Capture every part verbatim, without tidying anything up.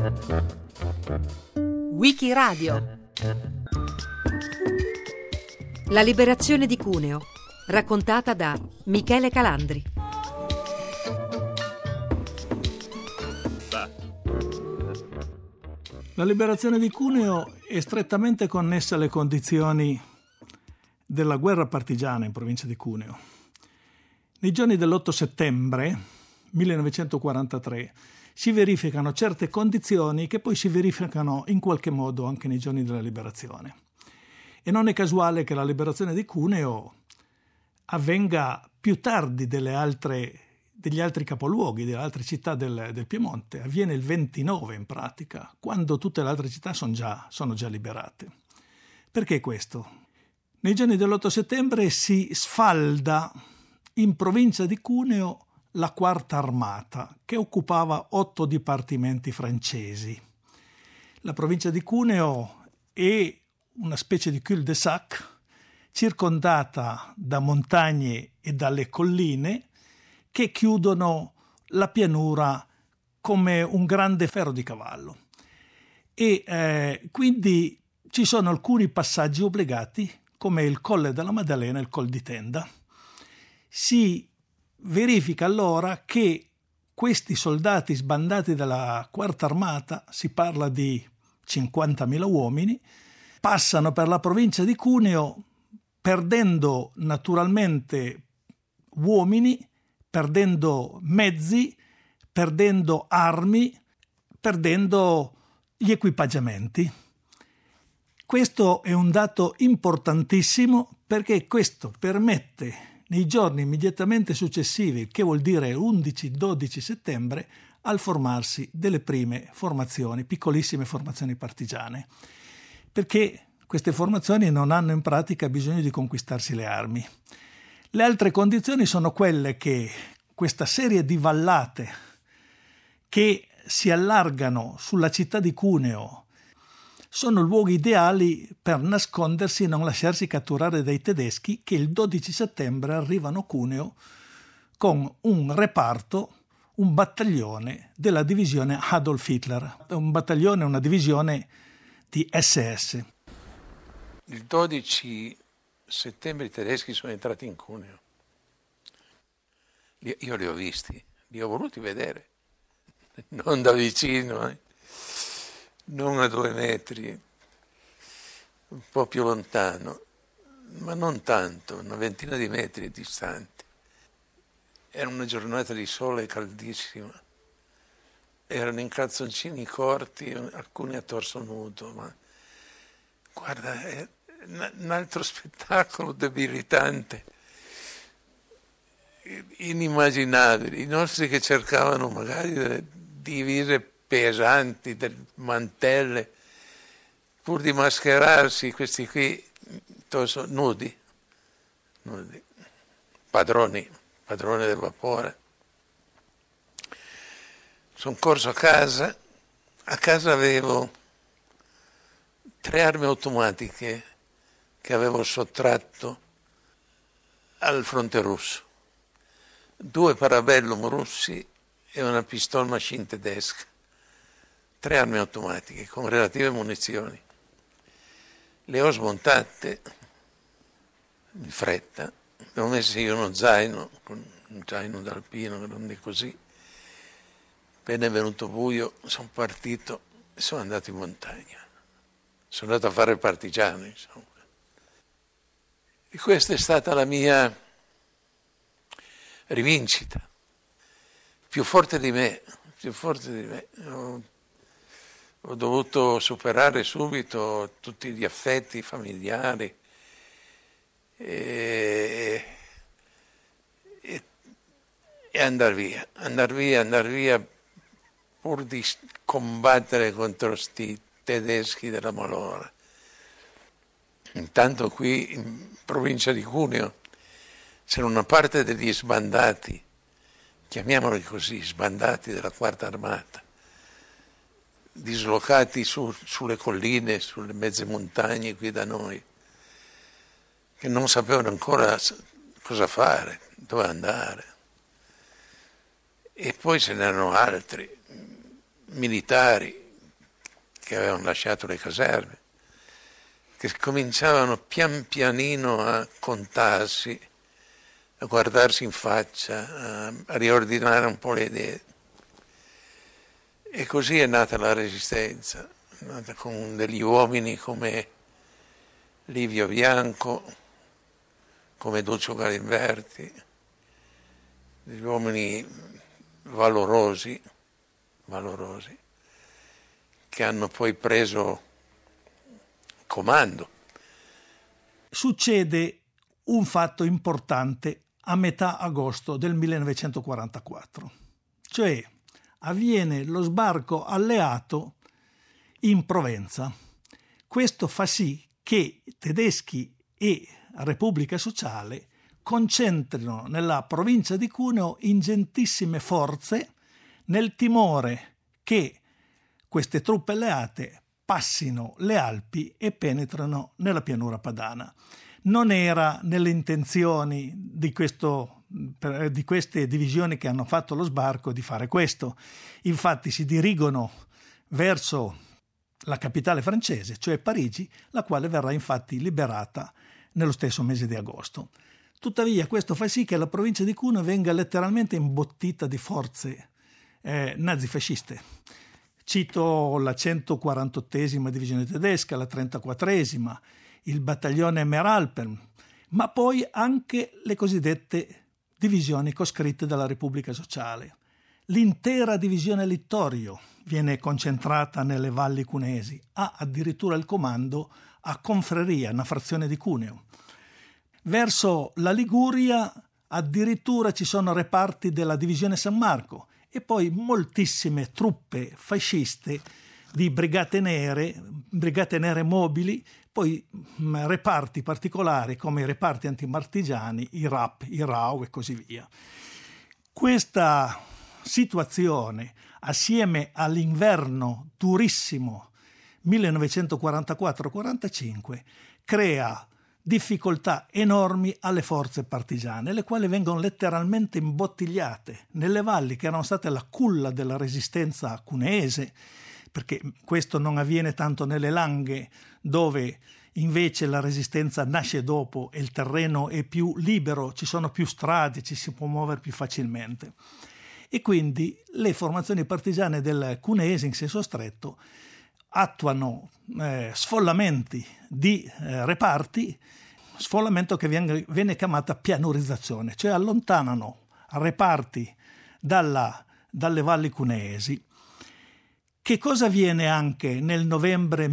Wikiradio. La liberazione di Cuneo, raccontata da Michele Calandri. La liberazione di Cuneo è strettamente connessa alle condizioni della guerra partigiana in provincia di Cuneo. Nei giorni dell'otto settembre millenovecentoquarantatré si verificano certe condizioni che poi si verificano in qualche modo anche nei giorni della liberazione. E non è casuale che la liberazione di Cuneo avvenga più tardi delle altre, degli altri capoluoghi, delle altre città del, del Piemonte. Avviene il ventinove in pratica, quando tutte le altre città sono già, sono già liberate. Perché questo? Nei giorni dell'otto settembre si sfalda in provincia di Cuneo la quarta armata, che occupava otto dipartimenti francesi. La provincia di Cuneo è una specie di cul-de-sac circondata da montagne e dalle colline che chiudono la pianura come un grande ferro di cavallo. E eh, quindi ci sono alcuni passaggi obbligati, come il Colle della Maddalena e il Col di Tenda. Si verifica allora che questi soldati sbandati dalla quarta armata, si parla di cinquantamila uomini, passano per la provincia di Cuneo perdendo naturalmente uomini, perdendo mezzi, perdendo armi, perdendo gli equipaggiamenti. Questo è un dato importantissimo perché questo permette nei giorni immediatamente successivi, che vuol dire undici dodici settembre, al formarsi delle prime formazioni, piccolissime formazioni partigiane, perché queste formazioni non hanno in pratica bisogno di conquistarsi le armi. Le altre condizioni sono quelle che questa serie di vallate che si allargano sulla città di Cuneo sono luoghi ideali per nascondersi e non lasciarsi catturare dai tedeschi, che il dodici settembre arrivano a Cuneo con un reparto, un battaglione della divisione Adolf Hitler, un battaglione, una divisione di esse esse. Il dodici settembre i tedeschi sono entrati in Cuneo. Io li ho visti, li ho voluti vedere, non da vicino, eh. Non a due metri, un po' più lontano, ma non tanto, una ventina di metri distanti. Era una giornata di sole caldissima, erano in calzoncini corti, alcuni a torso nudo, ma guarda, è un altro spettacolo debilitante, inimmaginabile. I nostri che cercavano magari delle divise pesanti, del mantelle, pur di mascherarsi, questi qui torso, nudi, nudi, padroni, padroni del vapore. Sono corso a casa, a casa avevo tre armi automatiche che avevo sottratto al fronte russo, due Parabellum russi e una pistol machine tedesca. Tre armi automatiche con relative munizioni. Le ho smontate in fretta, le ho messe io uno zaino, con un zaino d'alpino grande così. Appena è venuto buio, sono partito e sono andato in montagna. Sono andato a fare il partigiano, insomma. E questa è stata la mia rivincita, più forte di me, più forte di me. Ho, Ho dovuto superare subito tutti gli affetti familiari e, e, e andare via, andare via, andare via pur di combattere contro sti tedeschi della malora. Intanto qui in provincia di Cuneo c'era una parte degli sbandati, chiamiamoli così, sbandati della quarta armata, dislocati su, sulle colline, sulle mezze montagne qui da noi, che non sapevano ancora cosa fare, dove andare. E poi ce n'erano altri, militari, che avevano lasciato le caserme, che cominciavano pian pianino a contarsi, a guardarsi in faccia, a, a riordinare un po' le idee. E così è nata la Resistenza, nata con degli uomini come Livio Bianco, come Duccio Galimberti, degli uomini valorosi, valorosi, che hanno poi preso comando. Succede un fatto importante a metà agosto del millenovecentoquarantaquattro, cioè avviene lo sbarco alleato in Provenza. Questo fa sì che tedeschi e Repubblica Sociale concentrino nella provincia di Cuneo ingentissime forze nel timore che queste truppe alleate passino le Alpi e penetrano nella pianura padana. Non era nelle intenzioni di, questo, di queste divisioni che hanno fatto lo sbarco di fare questo. Infatti si dirigono verso la capitale francese, cioè Parigi, la quale verrà infatti liberata nello stesso mese di agosto. Tuttavia questo fa sì che la provincia di Cuneo venga letteralmente imbottita di forze eh, nazifasciste. Cito la centoquarantottesima divisione tedesca, la trentaquattresima, il battaglione Meralpen, ma poi anche le cosiddette divisioni coscritte dalla Repubblica Sociale. L'intera divisione Littorio viene concentrata nelle valli cuneesi, ha addirittura il comando a Confreria, una frazione di Cuneo. Verso la Liguria addirittura ci sono reparti della divisione San Marco e poi moltissime truppe fasciste di brigate nere, brigate nere mobili, poi mh, reparti particolari come i reparti antimartigiani, i R A P, i R A U e così via. Questa situazione, assieme all'inverno durissimo millenovecentoquarantaquattro quarantacinque, crea difficoltà enormi alle forze partigiane, le quali vengono letteralmente imbottigliate nelle valli che erano state la culla della resistenza cuneese, perché questo non avviene tanto nelle Langhe, dove invece la resistenza nasce dopo e il terreno è più libero, ci sono più strade, ci si può muovere più facilmente. E quindi le formazioni partigiane del cuneese in senso stretto attuano eh, sfollamenti di eh, reparti, sfollamento che viene, viene chiamata pianurizzazione, cioè allontanano reparti dalla, dalle valli cuneesi. Che cosa avviene anche nel novembre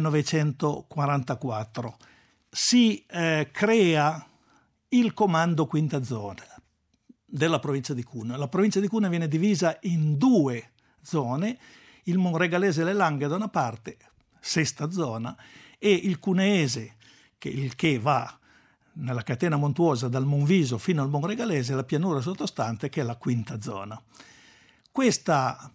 millenovecentoquarantaquattro? Si eh, crea il comando quinta zona della provincia di Cuneo. La provincia di Cuneo viene divisa in due zone, il monregalese e le Langhe da una parte, sesta zona, e il cuneese, che, il che va nella catena montuosa dal Monviso fino al monregalese, la pianura sottostante, che è la quinta zona. Questo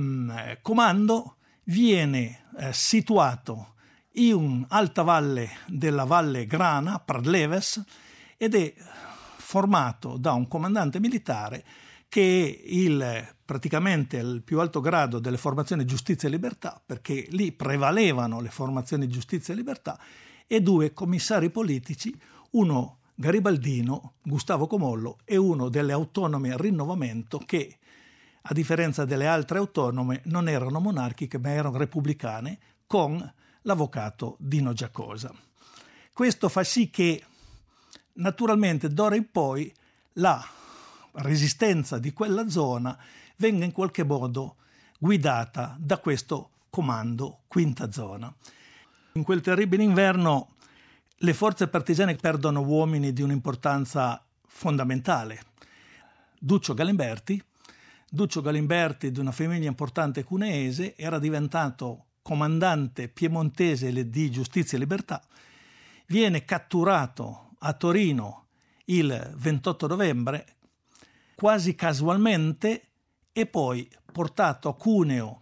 comando viene eh, situato in alta valle della Valle Grana, Pradleves, ed è formato da un comandante militare che è il, praticamente il più alto grado delle formazioni Giustizia e Libertà, perché lì prevalevano le formazioni Giustizia e Libertà, e due commissari politici, uno garibaldino, Gustavo Comollo, e uno delle autonome al rinnovamento, che a differenza delle altre autonome non erano monarchiche ma erano repubblicane, con l'avvocato Dino Giacosa. Questo fa sì che naturalmente d'ora in poi la resistenza di quella zona venga in qualche modo guidata da questo comando quinta zona. In quel terribile inverno le forze partigiane perdono uomini di un'importanza fondamentale. Duccio Galimberti, Duccio Galimberti, di una famiglia importante cuneese, era diventato comandante piemontese di Giustizia e Libertà, viene catturato a Torino il ventotto novembre, quasi casualmente, e poi portato a Cuneo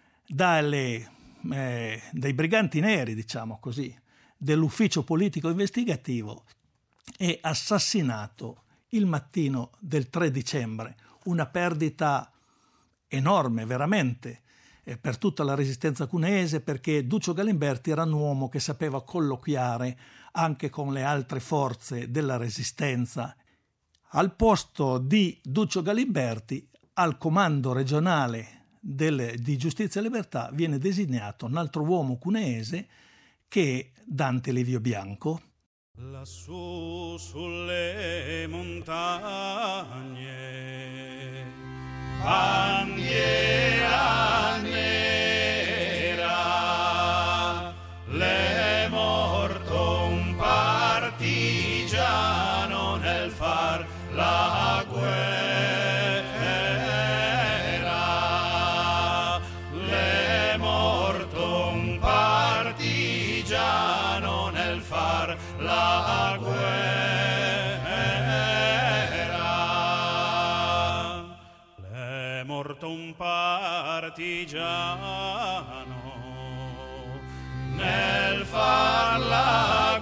dalle, eh, dai briganti neri, diciamo così, dell'ufficio politico investigativo, e assassinato il mattino del tre dicembre. Una perdita enorme, veramente, eh, per tutta la resistenza cuneese, perché Duccio Galimberti era un uomo che sapeva colloquiare anche con le altre forze della resistenza. Al posto di Duccio Galimberti, al comando regionale del, di Giustizia e Libertà viene designato un altro uomo cuneese che è Dante Livio Bianco. Lassù sulle montagne, bandiera nera, l'è morto un partigiano nel far la guerra, l'è morto un partigiano nel far la guerra, l'è morto un partigiano nel far la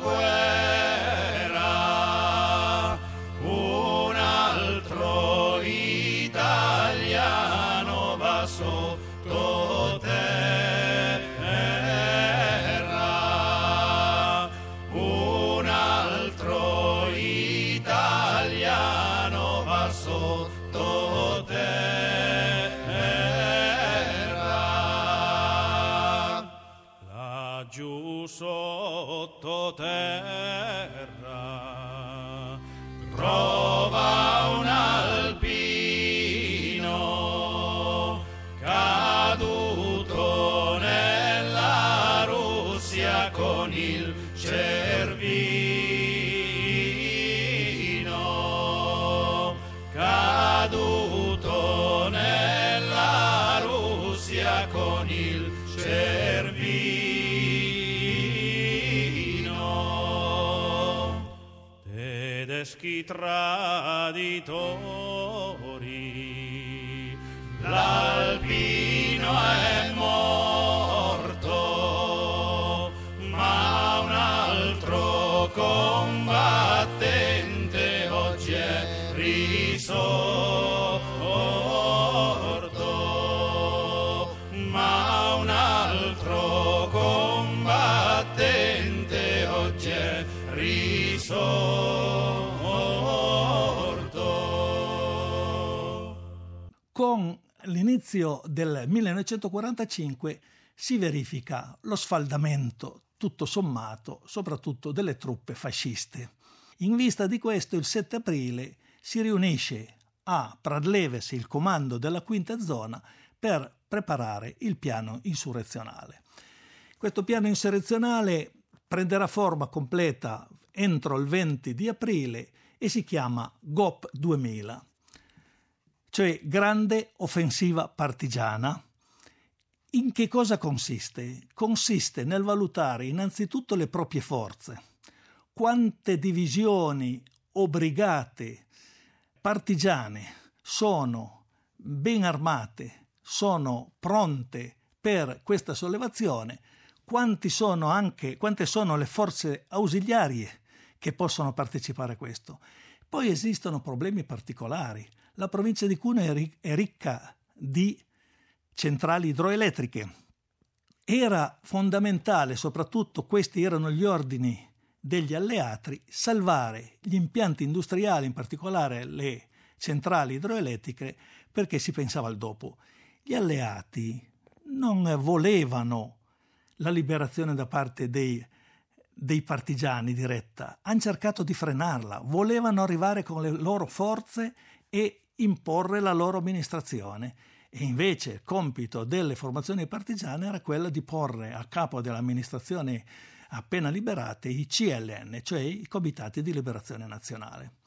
guerra, un altro italiano va sotto terra, un altro italiano va sotto terra, laggiù sotto terra trova un alpino caduto nella Russia con il cervino, caduto nella Russia con il cervino, tedeschi traditori, l'alpino è morto, ma un altro combattente oggi è risorto, ma un altro combattente oggi è risorto. Con l'inizio del millenovecentoquarantacinque si verifica lo sfaldamento, tutto sommato, soprattutto delle truppe fasciste. In vista di questo, il sette aprile si riunisce a Pradleves il comando della quinta zona per preparare il piano insurrezionale. Questo piano insurrezionale prenderà forma completa entro il venti di aprile e si chiama G O P duemila, cioè Grande Offensiva Partigiana. In che cosa consiste? Consiste nel valutare innanzitutto le proprie forze, quante divisioni o brigate partigiane sono ben armate, sono pronte per questa sollevazione, quanti sono anche, quante sono le forze ausiliarie che possono partecipare a questo. Poi esistono problemi particolari. La provincia di Cuneo è ricca di centrali idroelettriche. Era fondamentale, soprattutto questi erano gli ordini degli alleati, salvare gli impianti industriali, in particolare le centrali idroelettriche, perché si pensava al dopo. Gli alleati non volevano la liberazione da parte dei, dei partigiani diretta, hanno cercato di frenarla, volevano arrivare con le loro forze e imporre la loro amministrazione. E invece il compito delle formazioni partigiane era quello di porre a capo dell'amministrazione appena liberate i C L N, cioè i Comitati di Liberazione Nazionale.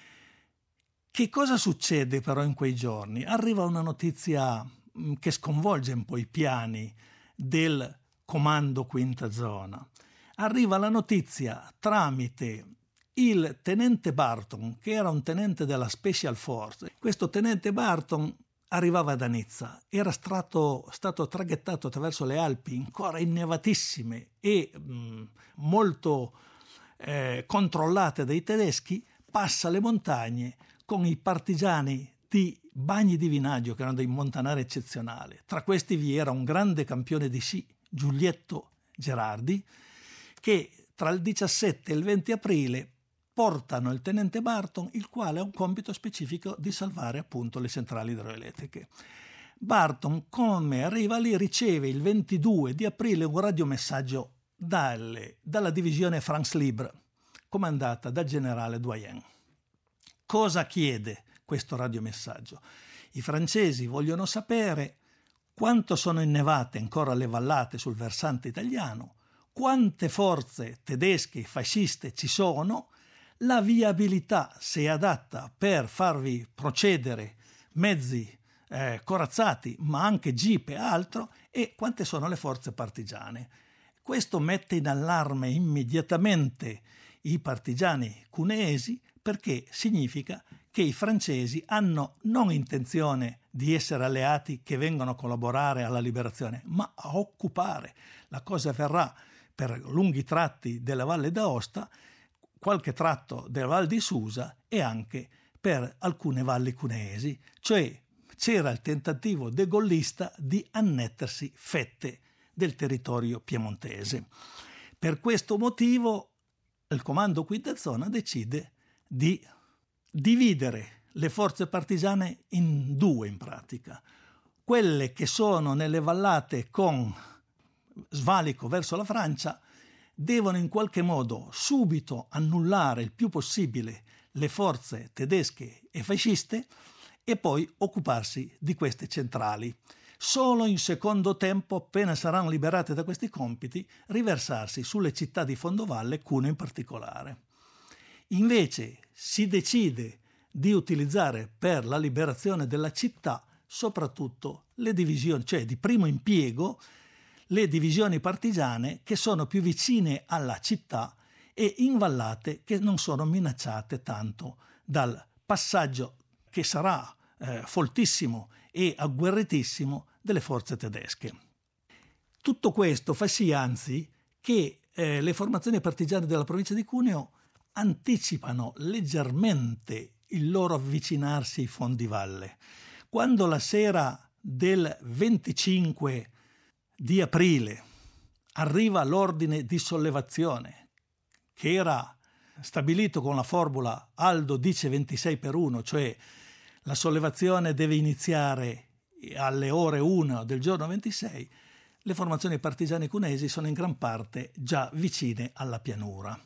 Che cosa succede però in quei giorni? Arriva una notizia che sconvolge un po' i piani del Comando Quinta Zona. Arriva la notizia tramite il tenente Barton, che era un tenente della Special Force. Questo tenente Barton arrivava da Nizza, era stato, stato traghettato attraverso le Alpi ancora innevatissime e mh, molto eh, controllate dai tedeschi, passa le montagne con i partigiani di bagni di Vinaggio, che erano dei montanari eccezionali. Tra questi vi era un grande campione di sci, Giulietto Gerardi, che tra il diciassette e il venti aprile portano il tenente Barton, il quale ha un compito specifico di salvare appunto le centrali idroelettriche. Barton, come arriva lì, riceve il ventidue di aprile un radiomessaggio dalle, dalla divisione France Libre, comandata dal generale Doyen. Cosa chiede questo radiomessaggio? I francesi vogliono sapere quanto sono innevate ancora le vallate sul versante italiano, quante forze tedesche fasciste ci sono, la viabilità, se è adatta per farvi procedere mezzi eh, corazzati, ma anche jeep e altro, e quante sono le forze partigiane. Questo mette in allarme immediatamente i partigiani cuneesi, perché significa che i francesi hanno non intenzione di essere alleati che vengono a collaborare alla liberazione, ma a occupare. La cosa avverrà per lunghi tratti della Valle d'Aosta, qualche tratto della Val di Susa e anche per alcune valli cuneesi, cioè c'era il tentativo degollista di annettersi fette del territorio piemontese. Per questo motivo il comando quinta zona decide di dividere le forze partigiane in due in pratica. Quelle che sono nelle vallate con svalico verso la Francia devono in qualche modo subito annullare il più possibile le forze tedesche e fasciste e poi occuparsi di queste centrali. Solo in secondo tempo, appena saranno liberate da questi compiti, riversarsi sulle città di fondovalle, Cuneo in particolare. Invece si decide di utilizzare per la liberazione della città soprattutto le divisioni, cioè di primo impiego, le divisioni partigiane che sono più vicine alla città e invallate, che non sono minacciate tanto dal passaggio che sarà eh, foltissimo e agguerritissimo delle forze tedesche. Tutto questo fa sì anzi che eh, le formazioni partigiane della provincia di Cuneo anticipano leggermente il loro avvicinarsi ai fondivalle. Quando la sera del venticinque di aprile arriva l'ordine di sollevazione, che era stabilito con la formula Aldo dice ventisei per uno, cioè la sollevazione deve iniziare alle ore una del giorno ventisei, le formazioni partigiane cunesi sono in gran parte già vicine alla pianura.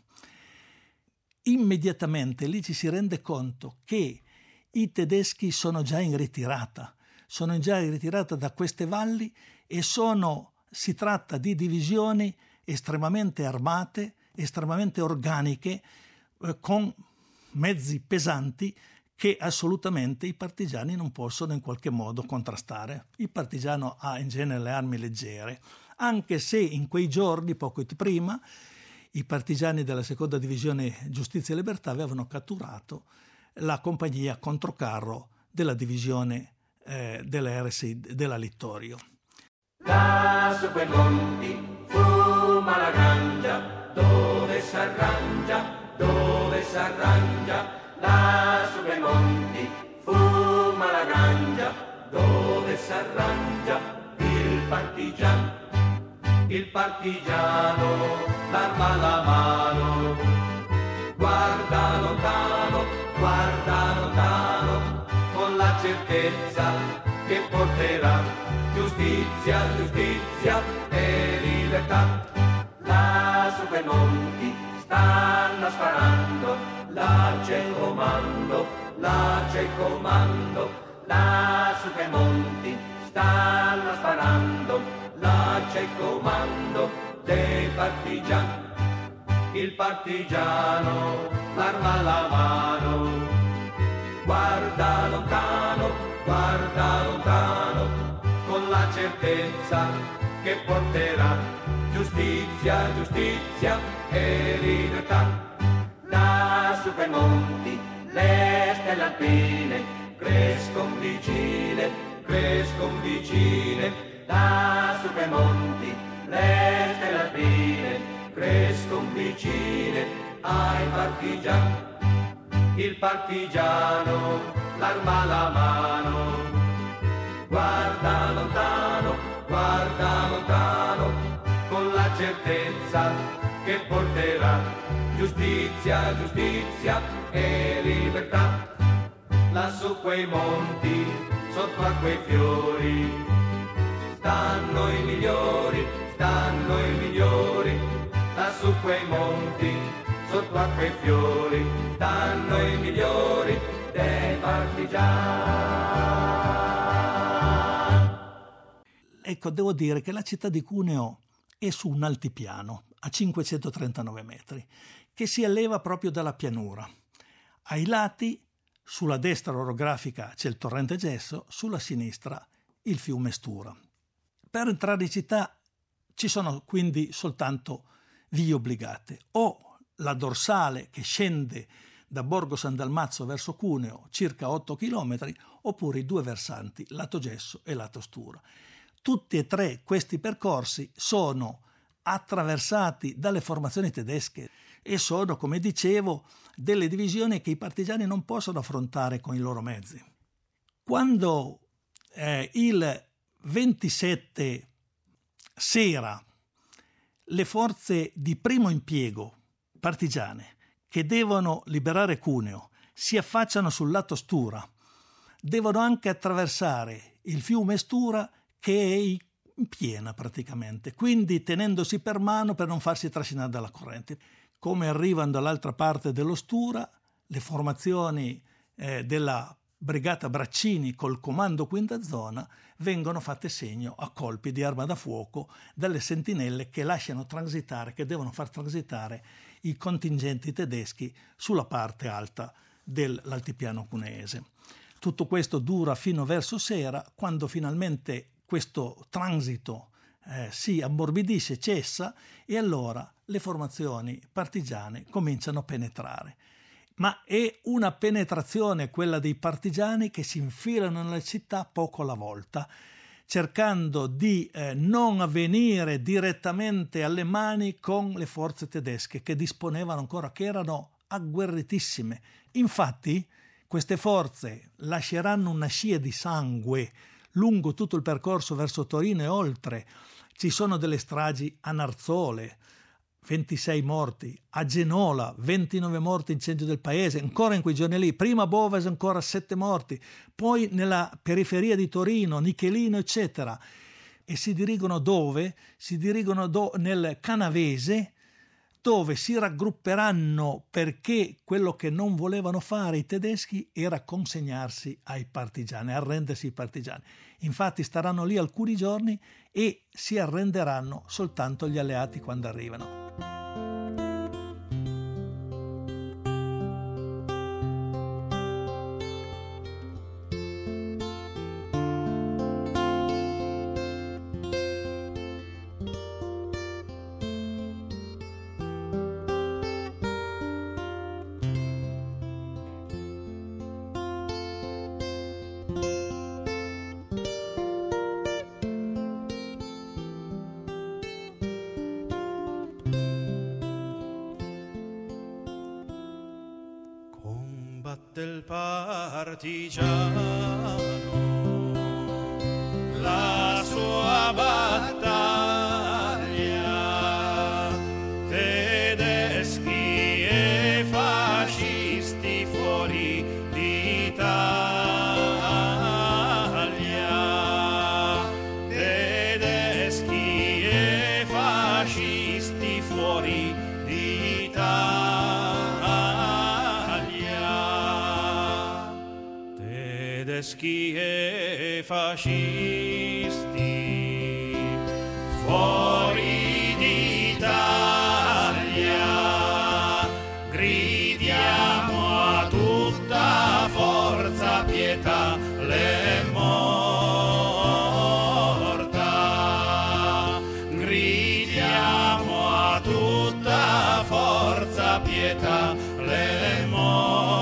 Immediatamente lì ci si rende conto che i tedeschi sono già in ritirata, sono già in ritirata da queste valli e sono, si tratta di divisioni estremamente armate, estremamente organiche, eh, con mezzi pesanti che assolutamente i partigiani non possono in qualche modo contrastare. Il partigiano ha in genere le armi leggere, anche se in quei giorni, poco prima, i partigiani della seconda divisione Giustizia e Libertà avevano catturato la compagnia controcarro della divisione eh, della R S I della Littorio. Là su quei monti fuma la grangia, dove s'arrangia, dove s'arrangia. Là su quei monti fuma la grangia, dove s'arrangia il partigiano. Il partigiano, l'arma alla mano, guarda lontano, guarda lontano, con la certezza che porterà giustizia, giustizia e libertà. Là su quei monti stanno sparando, là c'è il comando, là c'è il comando. Là su quei monti stanno sparando, là c'è il comando dei partigiani. Il partigiano, l'arma alla mano, guarda lontano, guarda lontano, con la certezza che porterà giustizia, giustizia e libertà. Là su quei monti le stelle alpine crescon vicine, crescon vicine. Là su quei monti le stelle alpine crescon vicine ai partigiani. Il partigiano, l'arma alla mano. Guarda lontano, guarda lontano, con la certezza che porterà giustizia, giustizia e libertà. Lassù quei monti, sotto a quei fiori, stanno i migliori, stanno i migliori. Lassù quei monti, sotto a quei fiori, stanno i migliori dei partigiani. Ecco, devo dire che la città di Cuneo è su un altipiano a cinquecentotrentanove metri, che si eleva proprio dalla pianura. Ai lati, sulla destra orografica, c'è il torrente Gesso, sulla sinistra il fiume Stura. Per entrare in città ci sono quindi soltanto vie obbligate, o la dorsale che scende da Borgo San Dalmazzo verso Cuneo, circa otto chilometri, oppure i due versanti, lato Gesso e lato Stura. Tutti e tre questi percorsi sono attraversati dalle formazioni tedesche e sono, come dicevo, delle divisioni che i partigiani non possono affrontare con i loro mezzi. Quando eh, il ventisette sera le forze di primo impiego partigiane che devono liberare Cuneo si affacciano sul lato Stura, devono anche attraversare il fiume Stura che è in piena praticamente, quindi tenendosi per mano per non farsi trascinare dalla corrente. Come arrivano dall'altra parte dello Stura, le formazioni eh, della brigata Braccini col comando quinta zona vengono fatte segno a colpi di arma da fuoco dalle sentinelle che lasciano transitare, che devono far transitare i contingenti tedeschi sulla parte alta dell'altipiano cuneese. Tutto questo dura fino verso sera, quando finalmente questo transito eh, si ammorbidisce, cessa, e allora le formazioni partigiane cominciano a penetrare. Ma è una penetrazione, quella dei partigiani, che si infilano nella città poco alla volta, cercando di eh, non avvenire direttamente alle mani con le forze tedesche che disponevano ancora, che erano agguerritissime. Infatti queste forze lasceranno una scia di sangue lungo tutto il percorso verso Torino e oltre. Ci sono delle stragi a Narzole, ventisei morti, a Genola, ventinove morti, incendio del paese, ancora in quei giorni lì, prima a Boves ancora sette morti, poi nella periferia di Torino, Nichelino, eccetera. E si dirigono dove? Si dirigono do- nel Canavese, dove si raggrupperanno, perché quello che non volevano fare i tedeschi era consegnarsi ai partigiani, arrendersi ai partigiani. Infatti staranno lì alcuni giorni e si arrenderanno soltanto gli alleati quando arrivano. Del partigiano la sua battaglia, tedeschi e fascisti fuori d'Italia, tedeschi e fascisti fuori d'Italia. Tedeschi e fascisti fuori d'Italia, gridiamo a tutta forza, pietà le morta, gridiamo a tutta forza, pietà le morta.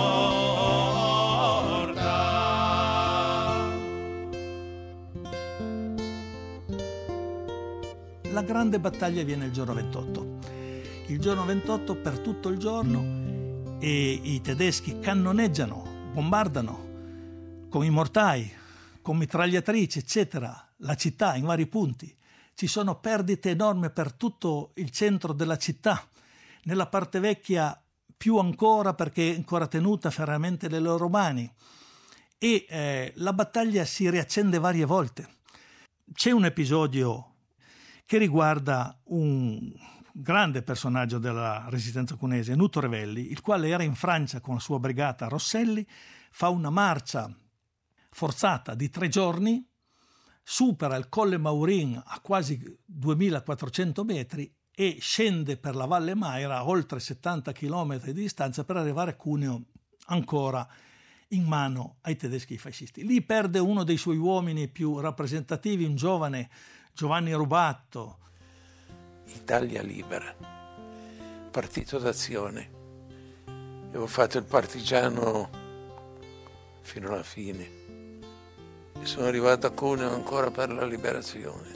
La grande battaglia viene il giorno ventotto. Il giorno ventotto per tutto il giorno e i tedeschi cannoneggiano, bombardano con i mortai, con mitragliatrici, eccetera, la città in vari punti. Ci sono perdite enormi per tutto il centro della città, nella parte vecchia più ancora perché è ancora tenuta fermamente dai loro romani, e eh, la battaglia si riaccende varie volte. C'è un episodio che riguarda un grande personaggio della resistenza cunese, Nuto Revelli, il quale era in Francia con la sua brigata a Rosselli, fa una marcia forzata di tre giorni, supera il Colle Maurin a quasi duemilaquattrocento metri e scende per la Valle Maira a oltre settanta chilometri di distanza per arrivare a Cuneo ancora in mano ai tedeschi fascisti. Lì perde uno dei suoi uomini più rappresentativi, un giovane Giovanni Rubatto. Italia Libera, partito d'azione. Avevo fatto il partigiano fino alla fine e sono arrivato a Cuneo ancora per la liberazione.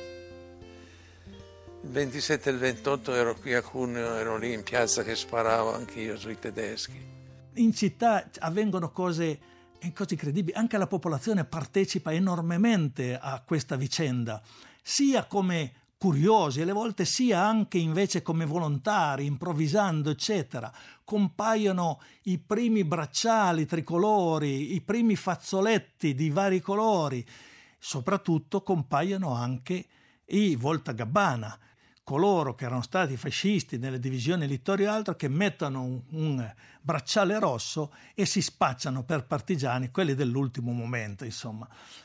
Il ventisette e il ventotto ero qui a Cuneo, ero lì in piazza che sparavo anch'io sui tedeschi. In città avvengono cose, cose incredibili, anche la popolazione partecipa enormemente a questa vicenda, sia come curiosi, alle volte sia anche invece come volontari, improvvisando, eccetera. Compaiono i primi bracciali tricolori, i primi fazzoletti di vari colori, soprattutto compaiono anche i voltagabbana, coloro che erano stati fascisti nelle divisioni Littorio e altro, che mettono un, un bracciale rosso e si spacciano per partigiani, quelli dell'ultimo momento, insomma.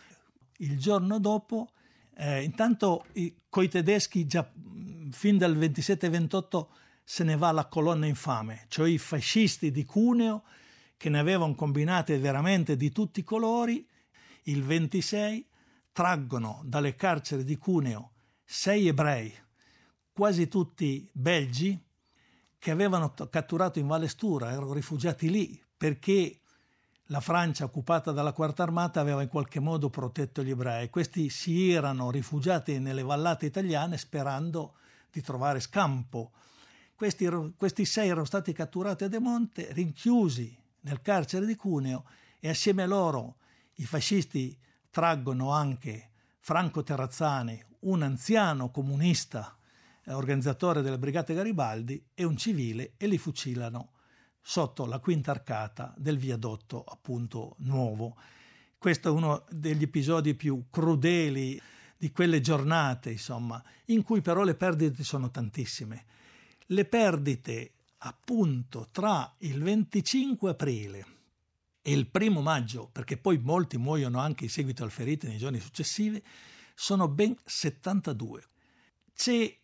Il giorno dopo, eh, intanto i, coi tedeschi già fin dal ventisette ventotto se ne va la colonna infame, cioè i fascisti di Cuneo, che ne avevano combinate veramente di tutti i colori. Il ventisei traggono dalle carceri di Cuneo sei ebrei, quasi tutti belgi, che avevano catturato in Valle Stura, erano rifugiati lì perché la Francia, occupata dalla Quarta Armata, aveva in qualche modo protetto gli ebrei. Questi si erano rifugiati nelle vallate italiane sperando di trovare scampo. Questi, questi sei erano stati catturati a Demonte, rinchiusi nel carcere di Cuneo, e assieme a loro i fascisti traggono anche Franco Terrazzani, un anziano comunista, organizzatore delle Brigate Garibaldi, e un civile, e li fucilano sotto la quinta arcata del viadotto appunto nuovo. Questo è uno degli episodi più crudeli di quelle giornate, insomma, in cui però le perdite sono tantissime. Le perdite appunto tra il venticinque aprile e il primo maggio, perché poi molti muoiono anche in seguito al ferite nei giorni successivi, sono ben settantadue. C'è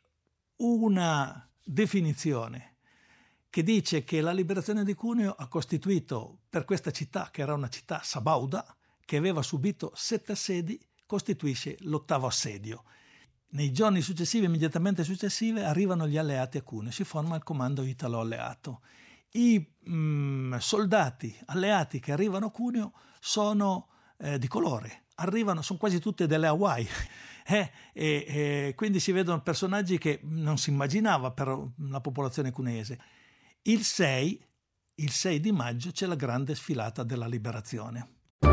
una definizione che dice che la liberazione di Cuneo ha costituito per questa città, che era una città sabauda, che aveva subito sette assedi, costituisce l'ottavo assedio. Nei giorni successivi, immediatamente successivi, arrivano gli alleati a Cuneo, si forma il comando italo-alleato. I mh, soldati alleati che arrivano a Cuneo sono eh, di colore, arrivano, sono quasi tutte delle Hawaii, eh, e, e quindi si vedono personaggi che non si immaginava per la popolazione cuneese. Il sei, il sei di maggio c'è la grande sfilata della liberazione.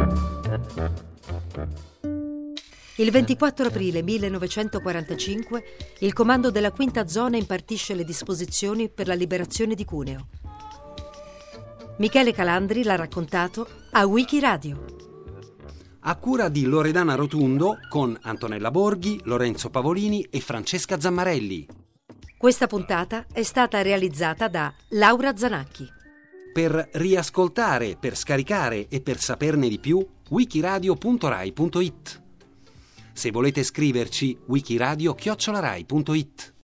Il ventiquattro aprile millenovecentoquarantacinque il comando della quinta zona impartisce le disposizioni per la liberazione di Cuneo. Michele Calandri l'ha raccontato a Wikiradio. A cura di Loredana Rotundo con Antonella Borghi, Lorenzo Pavolini e Francesca Zammarelli. Questa puntata è stata realizzata da Laura Zanacchi. Per riascoltare, per scaricare e per saperne di più, wikiradio punto rai punto it. Se volete scriverci, wikiradio chiocciola rai punto it.